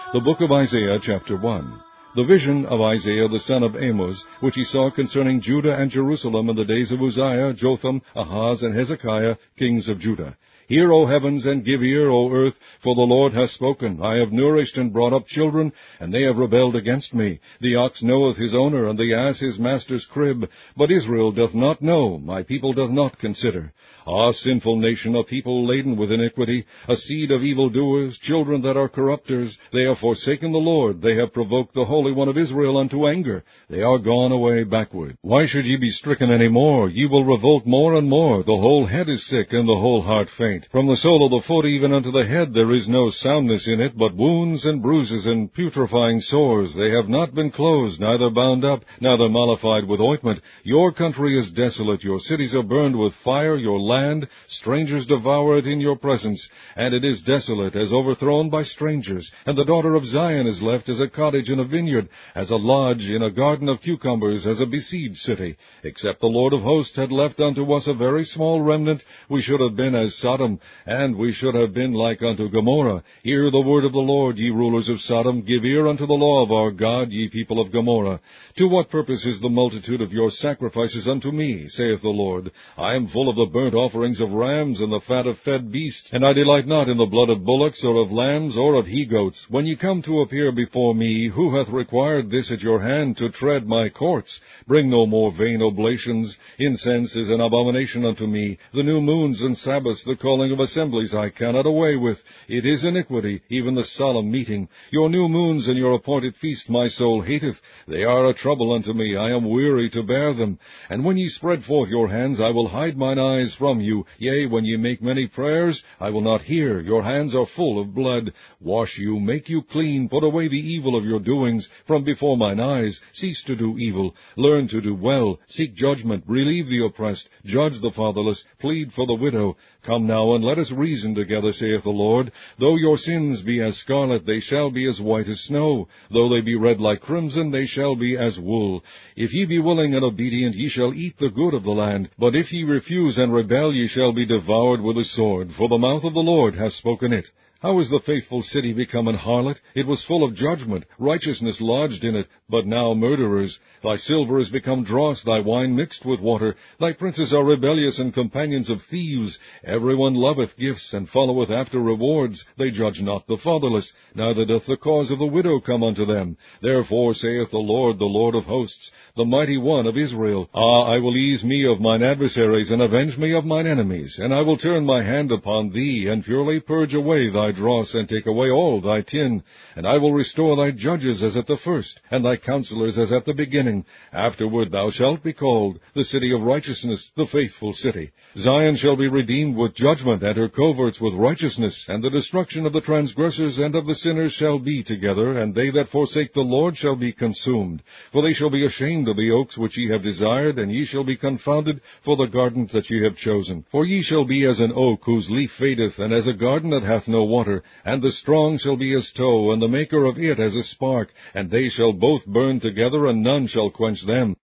The book of Isaiah, chapter 1. The vision of Isaiah the son of Amos, which he saw concerning Judah and Jerusalem in the days of Uzziah, Jotham, Ahaz, and Hezekiah, kings of Judah. Hear, O heavens, and give ear, O earth, for the Lord hath spoken. I have nourished and brought up children, and they have rebelled against me. The ox knoweth his owner, and the ass his master's crib. But Israel doth not know, my people doth not consider. Ah, sinful nation, a people laden with iniquity, a seed of evildoers, children that are corrupters. They have forsaken the Lord, they have provoked the Holy One of Israel unto anger. They are gone away backward. Why should ye be stricken any more? Ye will revolt more and more. The whole head is sick, and the whole heart faint. From the sole of the foot even unto the head there is no soundness in it, but wounds and bruises and putrefying sores. They have not been closed, neither bound up, neither mollified with ointment. Your country is desolate, your cities are burned with fire, your land, strangers devour it in your presence, and it is desolate, as overthrown by strangers. And the daughter of Zion is left as a cottage in a vineyard, as a lodge in a garden of cucumbers, as a besieged city. Except the Lord of hosts had left unto us a very small remnant, we should have been as Sodom, and we should have been like unto Gomorrah. Hear the word of the Lord, ye rulers of Sodom. Give ear unto the law of our God, ye people of Gomorrah. To what purpose is the multitude of your sacrifices unto me, saith the Lord? I am full of the burnt offerings of rams, and the fat of fed beasts, and I delight not in the blood of bullocks, or of lambs, or of he-goats. When ye come to appear before me, who hath required this at your hand, to tread my courts? Bring no more vain oblations. Incense is an abomination unto me. The new moons and Sabbaths, the calling of assemblies, I cannot away with. It is iniquity, even the solemn meeting. Your new moons and your appointed feast my soul hateth. They are a trouble unto me. I am weary to bear them. And when ye spread forth your hands, I will hide mine eyes from you. Yea, when ye make many prayers, I will not hear. Your hands are full of blood. Wash you, make you clean, put away the evil of your doings from before mine eyes. Cease to do evil. Learn to do well. Seek judgment. Relieve the oppressed. Judge the fatherless. Plead for the widow. Come now, and let us reason together, saith the Lord. Though your sins be as scarlet, they shall be as white as snow. Though they be red like crimson, they shall be as wool. If ye be willing and obedient, ye shall eat the good of the land. But if ye refuse and rebel, ye shall be devoured with the sword. For the mouth of the Lord hath spoken it. How is the faithful city become an harlot? It was full of judgment, righteousness lodged in it, but now murderers. Thy silver is become dross, thy wine mixed with water. Thy princes are rebellious and companions of thieves. Every one loveth gifts, and followeth after rewards. They judge not the fatherless, neither doth the cause of the widow come unto them. Therefore saith the Lord of hosts, the mighty one of Israel, Ah, I will ease me of mine adversaries, and avenge me of mine enemies. And I will turn my hand upon thee, and purely purge away thy dross, and take away all thy tin. And I will restore thy judges as at the first, and thy counselors as at the beginning. Afterward thou shalt be called the city of righteousness, the faithful city. Zion shall be redeemed with judgment, and her coverts with righteousness. And the destruction of the transgressors and of the sinners shall be together, and they that forsake the Lord shall be consumed. For they shall be ashamed of the oaks which ye have desired, and ye shall be confounded for the gardens that ye have chosen. For ye shall be as an oak whose leaf fadeth, and as a garden that hath no water. And the strong shall be as tow, and the maker of it as a spark. And they shall both burn together, and none shall quench them.